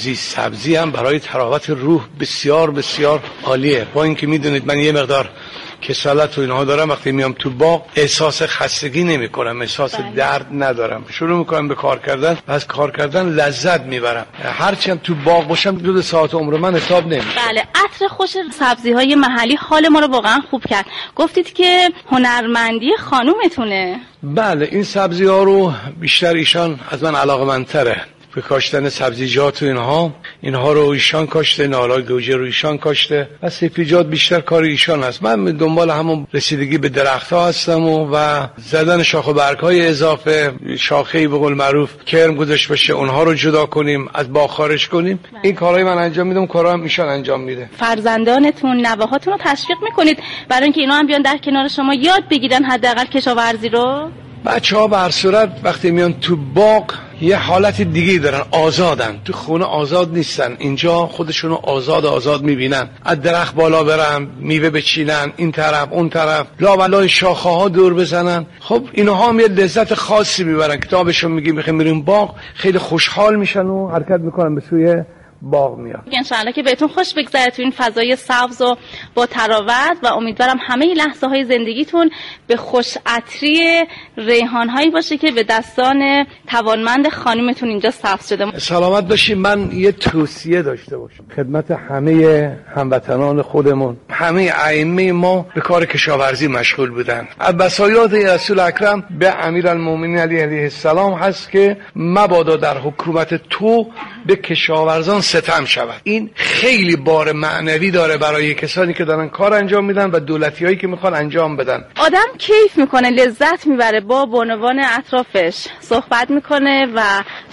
سبزی هم برای تراوت روح بسیار بسیار عالیه. با اینکه میدونید من یه مقدار کسالت و اینها دارم، وقتی میام تو باغ احساس خستگی نمی کنم، احساس درد ندارم، شروع میکنم به کار کردن و از کار کردن لذت میبرم. هرچی هم تو باغ باشم 2 ساعت عمر من حساب نمیشه. بله، عطر خوش سبزی های محلی حال ما رو واقعا خوب کرد. گفتید که هنرمندی خانومتونه. بله، این سبزی ها رو بیشتر ایشان از من علاقه‌مندتره به کاشتن سبزیجات و اینها رو ایشان کاشته، نالای گوجه رو ایشان کاشته و سبزیجات بیشتر کار ایشان هست. من دنبال همون رسیدگی به درخت ها هستم و زدن شاخ و برگ های اضافه، شاخه‌ای به قول معروف کرم گذاشته باشه اونها رو جدا کنیم، از باغ خارج کنیم. این کارهای من انجام میدم، کارها هم ایشان انجام میده. فرزندانتون، نوه‌هاتون رو تشویق میکنید برای اینکه اینا هم بیان در کنار شما یاد بگیرن حداقل کشاورزی رو؟ بچه‌ها به هر صورت وقتی میان تو باغ یه حالت دیگه دارن، آزادن. تو خونه آزاد نیستن، اینجا خودشونو آزاد میبینن. از درخت بالا برن، میوه بچینن، این طرف اون طرف، لاولای شاخه ها دور بزنن. خب اینها هم یه لذت خاصی میبرن. کتابشون میگه میخوایم بریم باغ، خیلی خوشحال میشن و حرکت میکنن به سوی باغ میاد. انشالله که بهتون خوش بگذره تو این فضای سبز و با تراوت و امیدوارم همه لحظه های زندگیتون به خوش عطری ریحان هایی باشه که به دستان توانمند خانومتون اینجا سبز شده. سلامت باشید. من یه توصیه داشته باشم خدمت همه هموطنان خودمون. همه ائمه ما به کار کشاورزی مشغول بودن. از وصایات رسول اکرم به امیرالمومنین علیه السلام هست که مبادا در حکومت تو به کشاورزان ستم شود. این خیلی بار معنوی داره برای کسانی که دارن کار انجام میدن و دولتیایی که میخوان انجام بدن. آدم کیف میکنه، لذت میبره، با بانوان اطرافش صحبت میکنه و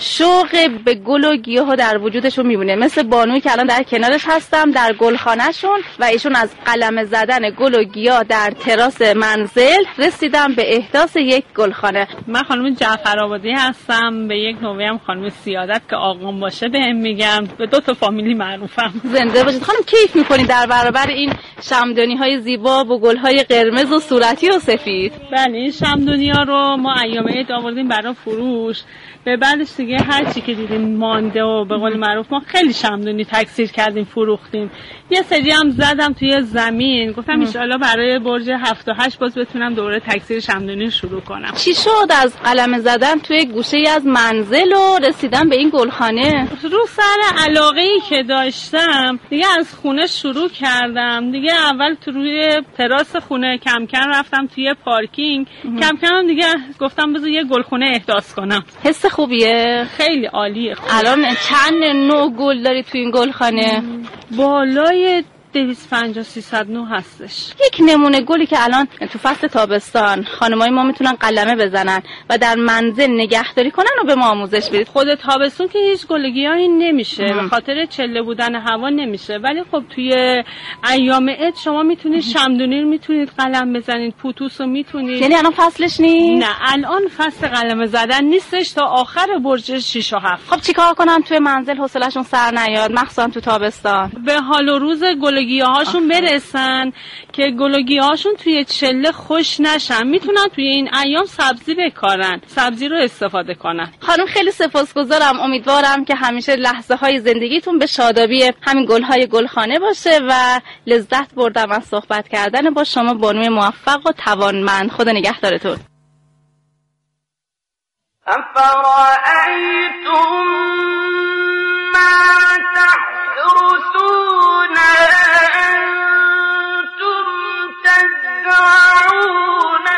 شوق به گل و گیاه در وجودشون میبینه. مثل بانوی که الان در کنارش هستم در گلخانه‌شون و ایشون از قلم زدن گل و گیاه در تراس منزل رسیدم به احداث یک گلخانه. من خانم جعفرآبادی هستم، به یک نوعی هم خانم سیادت که آقام باشه بهم میگم، به 2 تا فامیلی معروفم. زنده باشید خانم. کیف میکنید در برابر این شمعدانی های زیبا با گل های قرمز و صورتی و سفید؟ بله، این شمعدانی ها رو ما ایام عید آوردیم برای فروش. به بعدش دیگه هر چی که دیدیم مانده و به قول معروف ما خیلی شمعدانی تکثیر کردیم، فروختیم. یه سری هم زدم توی زمین، گفتم ان شاءالله برای برج 7 و 8 باز بتونم دوره تکثیر شمعدانی شروع کنم. چی شد از قلم زدن توی گوشه‌ای از منزل و رسیدم به این گلخانه؟ رو سر علاقه‌ای که داشتم دیگه از خونه شروع کردم. دیگه اول تو روی تراس خونه، کم کم رفتم توی پارکینگ، کم کم دیگه گفتم بذار یه گلخونه احداث کنم. حس خوبیه؟ خیلی عالیه. الان چند نوع گل داری تو این گلخانه؟ بالای 250-309 هستش. یک نمونه گلی که الان تو فصل تابستان خانمای ما میتونن قلمه بزنن و در منزل نگهداری کنن و به ما آموزش بدید. خود تابستون که هیچ گلگیاهی نمیشه به خاطر چله بودن هوا نمیشه، ولی خب توی ایام عید شما میتونید شمدونی رو میتونید قلم بزنید، پوتوس رو میتونید. یعنی الان فصلش نیست؟ نه الان فصل قلم زدن نیستش تا آخر برج 6 و 7. خب چیکار کنم توی منزل حوصله‌شون سر نیاد مخصوصا تو تابستان؟ به حال و روز گلگیاهاشون برسن که گلگیاهاشون توی چله خوش نشن، میتونن توی این ایام سبزی بکارن، سبزی رو استفاده کنن. خانم خیلی سپاسگزارم، امیدوارم که همیشه لحظه های زندگیتون به شادابی همین گل‌های گلخانه باشه و لذت بردم از صحبت کردن با شما بانوی موفق و توانمند. خدا نگهدارتون. أفرأيتم ما تحرثون أنتم تزرعونه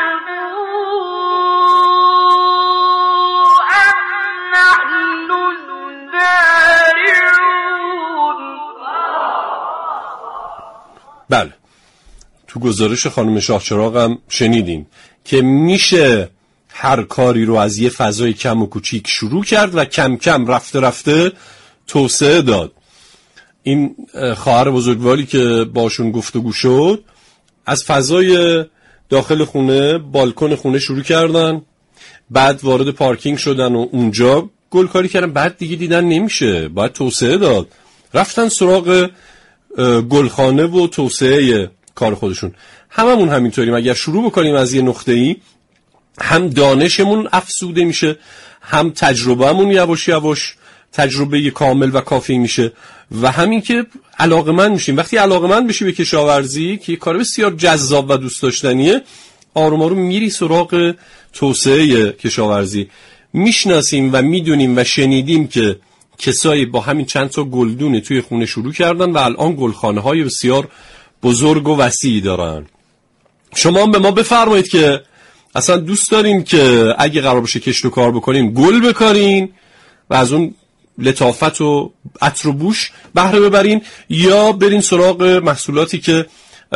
أم نحن الزارعون. بله، تو گزارش خانم شاهچراغ هم شنیدیم که میشه هر کاری رو از یه فضای کم و کوچیک شروع کرد و کم کم رفته رفته توسعه داد. این خواهر بزرگواری که باشون گفتگو شد از فضای داخل خونه، بالکن خونه شروع کردن، بعد وارد پارکینگ شدن و اونجا گلکاری کردن، بعد دیگه دیدن نمیشه، باید توسعه داد، رفتن سراغ گلخانه و توسعه کار خودشون. هممون همینطوریم، اگر شروع بکنیم از یه نقطه‌ای هم دانشمون افزوده میشه، هم تجربهمون یواش یواش تجربه کامل و کافی میشه و همین که علاقمند میشیم. وقتی علاقمند بشی به کشاورزی که یه کار بسیار جذاب و دوست داشتنیه، آروم آروم میری سراغ توسعه کشاورزی. میشناسیم و میدونیم و شنیدیم که کسایی با همین چند تا گلدون توی خونه شروع کردن و الان گلخانه های بسیار بزرگ و وسیعی دارن. شما هم به ما بفرمایید که اصلا دوست دارین که اگه قرار باشه کشت و کار بکنین گل بکارین و از اون لطافت و عطر و بوش بهره ببرین، یا برین سراغ محصولاتی که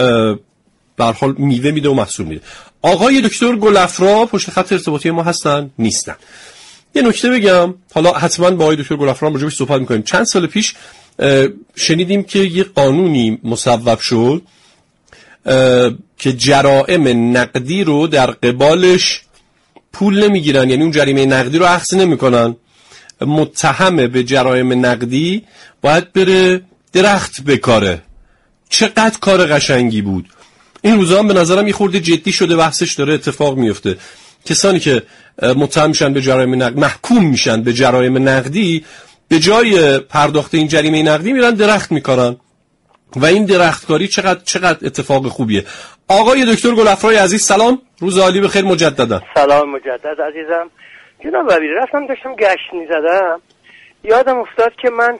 به هر حال میوه میده و محصول میده. آقای دکتر گلافرا پشت خط ارتباطی ما هستن؟ نیستن. یه نکته بگم، حالا حتما با آقای دکتر گلافرا راجعش صحبت میکنیم. چند سال پیش شنیدیم که یه قانونی مصوب شد که جرائم نقدی رو در قبالش پول نمیگیرن، یعنی اون جریمه نقدی رو اخذ نمیکنن. متهم به جرایم نقدی باید بره درخت بکاره. چقدر کار قشنگی بود. این روزا هم به نظرم یه خورده جدی شده، بحثش داره اتفاق میفته. کسانی که متهم میشن به جرایم نقدی، محکوم میشن به جرایم نقدی، به جای پرداخت این جریمه نقدی میرن درخت میکارن و این درختکاری چقدر اتفاق خوبیه. آقای دکتر گلافرای عزیز سلام، روز عالی بخیر مجددا. سلام مجدد عزیزم. جناب وزیر، رفتم داشتم گشت می‌زدم، یادم افتاد که من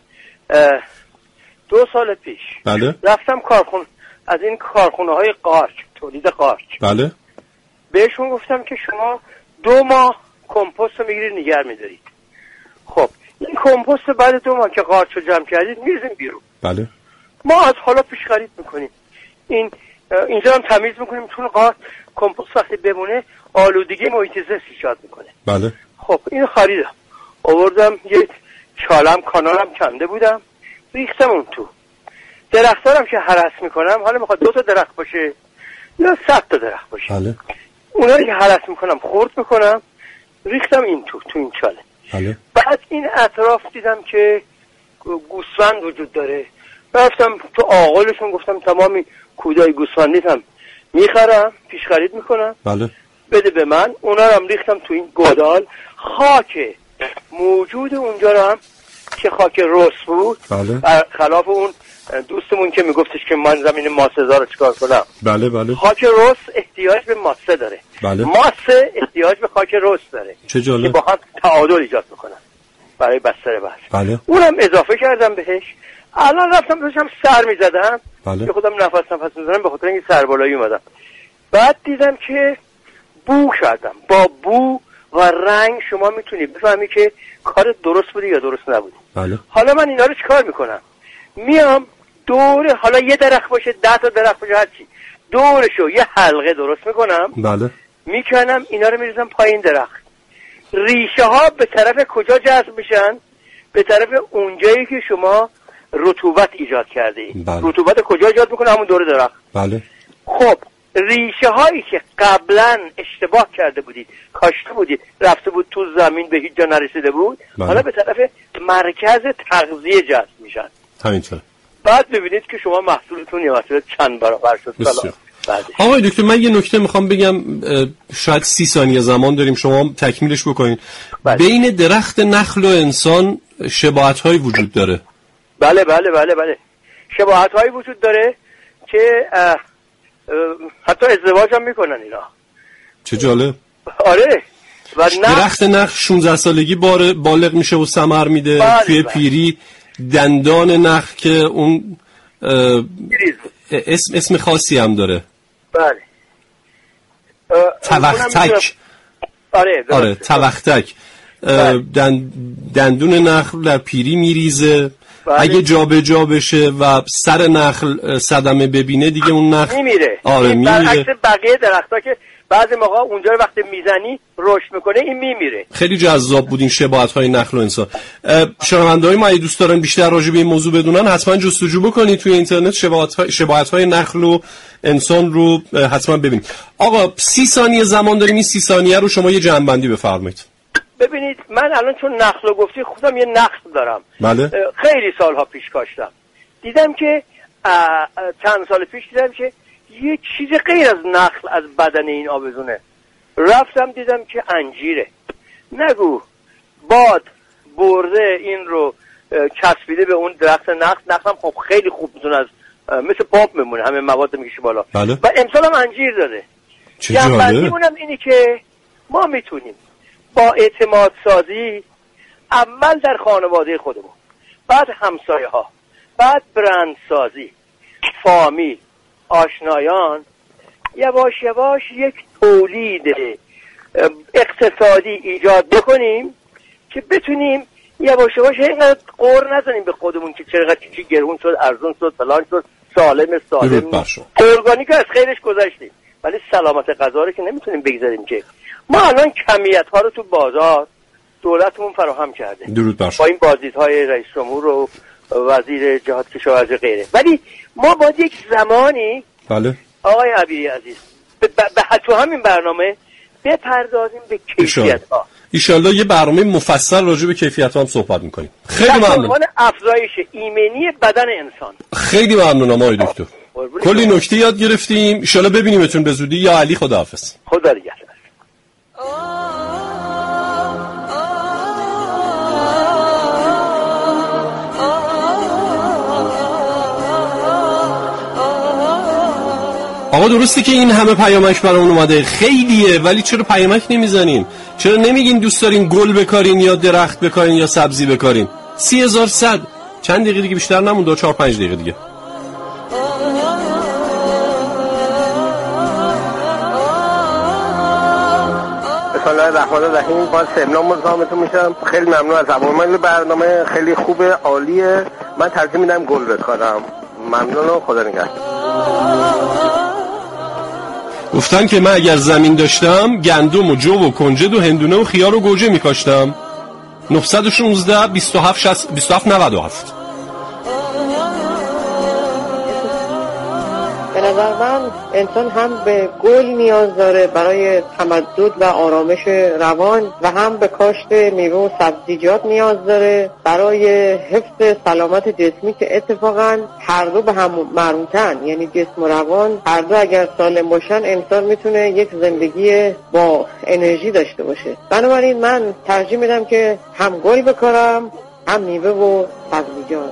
2 سال پیش بله رفتم از این کارخونه‌های قارچ، تولید قارچ. بله. بهشون گفتم که شما 2 ماه کمپوست رو میگیرید نگه می‌دارید. خب این کمپوست بعد 2 ماه که قارچ رو جمع کردید می‌ریزیم بیرون. بله. ما از حالا پیش خرید می‌کنیم. اینجا هم تمیز می‌کنیم، چون کمپوست وقتی بمونه آلودگی محیط زیست ایجاد می‌کنه. بله. خب اینو خریدم، آوردم یه چالم کانالم کنده بودم، ریختم اون تو. درختارم که هرس میکنم، حالا میخواد 2 تا درخت باشه یا 100 تا درخت باشه، بله. اونایی که هرس میکنم خرد میکنم، ریختم این تو این چاله. بله. بعد این اطراف دیدم که گوسفند وجود داره، رفتم تو آغلشون گفتم تمامی کودای گوسفندیتم میخرم، پیش خرید میکنم. بله. بده به من. اونا رو هم ریختم تو این گودال. خاک موجود اونجا رو هم که خاک رس بود، بله. خلاف اون دوستمون که میگفتش که من زمین ماسه‌زار رو چیکار کنم. بله بله. خاک رس احتیاج به ماسه داره. بله. ماسه احتیاج به خاک رس داره. چه جالب. که با هم تعادل ایجاد میکنن برای بستر بحث. بله. اونم اضافه کردم بهش. الان رفتم داشتم سر میزدم، بله. که خودم نفس میزنم به خاطر اینکه سربالایی اومدم. بعد دیدم که بو کردم. با بو و رنگ شما میتونی بفهمی که کار درست بودی یا درست نبودی. بله. حالا من اینا رو چیکار میکنم؟ میام دور، حالا یه درخت باشه 10 تا درخت باشه هرچی، دورشو یه حلقه درست میکنم. بله. میکنم اینا رو میریزم پایین درخت. ریشه ها به طرف کجا جذب میشن؟ به طرف اونجایی که شما رطوبت ایجاد کرده اید. بله. رطوبت کجا ایجاد میکنه؟ همون دور درخت. بله. خب ریشه هایی که قبلا اشتباه کرده بودید، کاشته بودید، رفته بود تو زمین به هیچ جا نرسیده بود، بله. حالا به طرف مرکز تغذیه جذب میشن. همینطور. بعد ببینید که شما محصولتون یه محصول چند برابر شد. آقای دکتر من یه نکته میخوام بگم، شاید 30 ثانیه زمان داریم، شما هم تکمیلش بکنین. بین درخت نخل و انسان شباهت‌هایی وجود داره. بله بله بله بله، شباهت‌هایی وجود داره که حتی ازدواج هم میکنن اینا. چه جالب. آره. و درخت نخل 16 سالگی بالغ میشه و ثمر میده. بله توی بله. پیری دندان نخل که اون اسم خاصی هم داره. بله. توختک. آره توختک. دندون نخل در پیری میریزه. بله. اگه جابجا بشه و سر نخل صدمه ببینه دیگه اون نخل میمیره. آره میمیره. برعکس بقیه درخت‌ها که بعضی موقع اونجا وقتی میزنی رشد میکنه، این میمیره. خیلی جذاب بود این شباهت‌های نخل و انسان. شنونده‌های ما اگه دوست دارن بیشتر راجع به این موضوع بدونن حتما جستجو بکنید توی اینترنت، شباهت‌های نخل و انسان رو حتما ببینید. آقا 30 ثانیه زمان داریم، این 30 ثانیه رو شما یه جمع‌بندی بفرمایید. ببینید من الان چون نخل گفتی خودم یه نخل دارم. بله. خیلی سالها پیش کاشتم. دیدم که چند سال پیش دیدم که یه چیز غیر از نخل از بدن این آویزونه. رفتم دیدم که انجیره. نگو باد برده این رو چسبیده به اون درخت نخل. نخل هم خب خیلی خوب میتونه از مثل پاپ میمونه، همه مواد میکشه بالا. بله. و امسال هم انجیر داده. جنبندیمونم اینی که ما میتونیم با اعتماد سازی اول در خانواده خودمون، بعد همسایه ها، بعد برند سازی، فامیل، آشنایان، یواش یواش یک تولید اقتصادی ایجاد بکنیم که بتونیم یواش یواش اینقدر قور نزنیم به خودمون که چقدر چی گرون شد، ارزون شد، فلان شد، سالم. ارگانیک از خیرش گذشتیم، ولی سلامت غذا رو که نمیتونیم بگذاریم که. ما الان کمیت ها رو تو بازار دولتمون فراهم کرده با این بازدیدهای رئیس جمهور و وزیر جهاد کشاورزی غیره، ولی ما باید یک زمانی بله آقای عبیری عزیز تو همین برنامه بپردازیم به کیفیت ها. ایشالله یه برنامه مفصل راجع به کیفیت ها هم صحبت میکنیم. خیلی ممنون. افزایش ایمنی بدن انسان. خیلی ممنونم آقای دکتر. کلی نکته یاد گرفتیم. ایشالله ببینیمتون به زودی. یا علی خداحافظ. خدا نگهدار. آقا درسته که این همه پیامک برامون اومده، خیلیه، ولی چرا پیامک نمیزنین؟ چرا نمیگین دوست دارین گل بکارین یا درخت بکارین یا سبزی بکارین؟ 30100 چند دقیقه دیگه بیشتر نمونده، 4-5 دقیقه دیگه. بسم الله الرحمن الرحیم. باز سمنان مزاحمتون میشم. خیلی ممنون از عوامل برنامه، خیلی خوبه، عالیه. من ترجیح میدم گل بکارم. ممنون و خدا نگهدار. گفتن که من اگر زمین داشتم گندم و جو و کنجد و هندونه و خیار و گوجه میکاشتم. 916 27 97. به نظر من انسان هم به گل نیاز داره برای تمدد و آرامش روان و هم به کاشت میوه و سبزیجات نیاز داره برای حفظ سلامت جسمی که اتفاقا هر دو به هم مربوطن، یعنی جسم و روان هر دو اگر سالم باشن انسان میتونه یک زندگی با انرژی داشته باشه. بنابراین من ترجیح میدم که هم گل بکارم هم میوه و سبزیجات.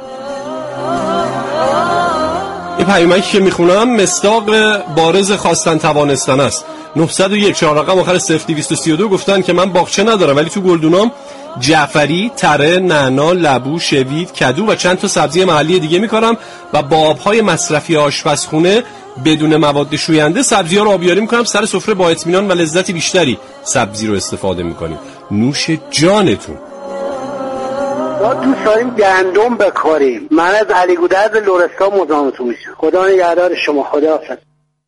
این پیامکی که میخونم مصداق بارز خواستن توانستن است. 901 4 رقم آخر 0232 گفتن که من باغچه ندارم ولی تو گلدونام جعفری، تره، نعنا، لبو، شوید، کدو و چند تا سبزی محلی دیگه میکارم و با آبهای مصرفی آشپزخونه بدون مواد شوینده سبزی‌ها رو آبیاری میکنم. سر سفره با اطمینان و لذت بیشتری سبزی رو استفاده میکنیم. نوش جانتون. ما دوست داریم گندم بکاریم. من از علی گودرز لرستان مزاحمتون میشم. خدا نگهدار شما. خداحافظ.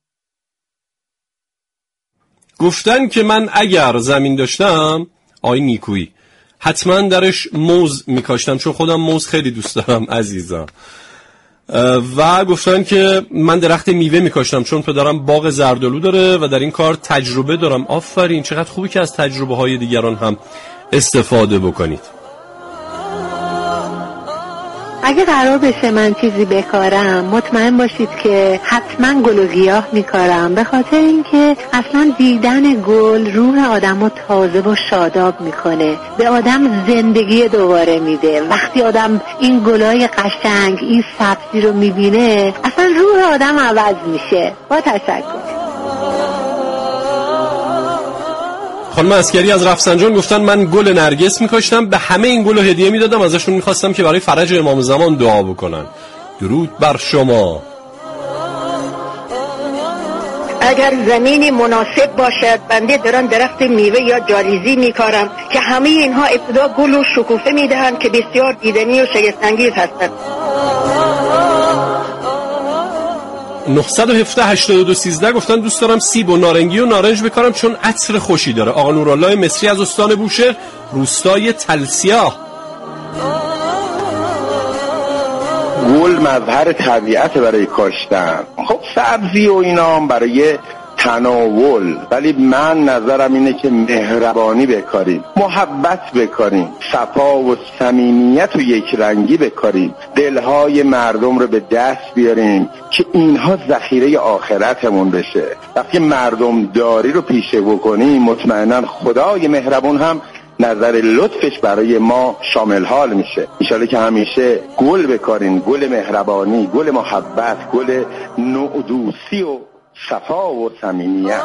گفتن که من اگر زمین داشتم آی نیکویی حتما درش موز میکاشتم، چون خودم موز خیلی دوست دارم عزیزم. و گفتن که من درخت میوه میکاشتم چون پدرم باغ زردالو داره و در این کار تجربه دارم. آفرین، چقدر خوبی که از تجربه های دیگران هم استفاده بکنید. اگه قرار بشه من چیزی بکارم مطمئن باشید که حتما گل و گیاه میکارم، به خاطر اینکه اصلا دیدن گل روح آدمو تازه و شاداب میکنه، به آدم زندگی دوباره میده. وقتی آدم این گلای قشنگ، این سبزی رو میبینه اصلا روح آدم عوض میشه. با تشکر. خانم عسکری از رفسنجان گفتن من گل نرگس میکاشتم، به همه این گل هدیه میدادم، ازشون میخواستم که برای فرج امام زمان دعا بکنن. درود بر شما. اگر زمینی مناسب باشد بنده دارم درخت میوه یا جالیزی میکارم که همه اینها ابتدا گل و شکوفه میدهند که بسیار دیدنی و شگفت‌انگیز هستند. 917-82-13 گفتن دوست دارم سیب و نارنگی و نارنج بکارم چون عطر خوشی داره. آقا نورالله مصری از استان بوشهر روستای تلسیاه. گل مظهر طبیعت برای کاشتن، خب سبزی و اینا هم برای تناول، ولی من نظرم اینه که مهربانی بکاریم، محبت بکاریم، صفا و صمیمیت و یک رنگی بکاریم، دلهای مردم رو به دست بیاریم که اینها ذخیره آخرتمون بشه. وقتی مردم داری رو پیشه بکنیم مطمئنا خدای مهربون هم نظر لطفش برای ما شامل حال میشه. انشالله که همیشه گل بکارین، گل مهربانی، گل محبت، گل نوع دوستی و صفا و صمیمیت.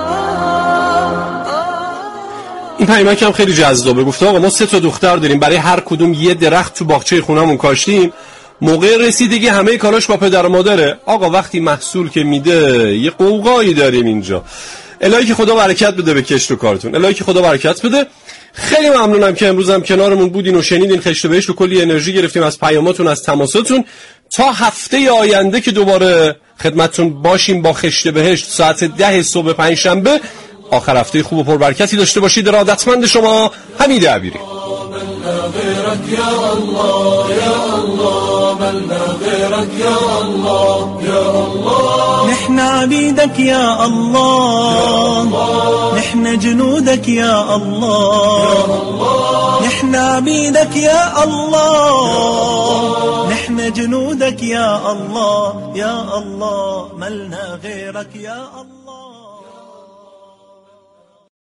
این پیامک هم خیلی جذابه. گفته آقا ما 3 تا دختر داریم، برای هر کدوم یه درخت تو باغچه خونمون کاشتیم، موقع رسیدگی همه کاراش با پدر و مادره. آقا وقتی محصول که میده یه قوقایی داریم اینجا. الهی که خدا برکت بده به کشت و کارتون، الهی که خدا برکت بده. خیلی ممنونم که امروز هم کنارمون بودین و شنیدین خشت بهشت و کلی انرژی گرفتیم از پیاماتون، از تماساتون. تا هفته آینده که دوباره خدمتتون باشیم با خشت بهشت ساعت 10 صبح پنجشنبه. آخر هفته خوب و پربرکتی داشته باشید. ارادتمند شما حمید عبیری. غيرك يا الله يا الله ملنا غيرك يا الله يا الله نحن عبيدك يا الله نحن جنودك يا الله نحن عبيدك يا الله نحن جنودك يا الله ملنا غيرك يا الله.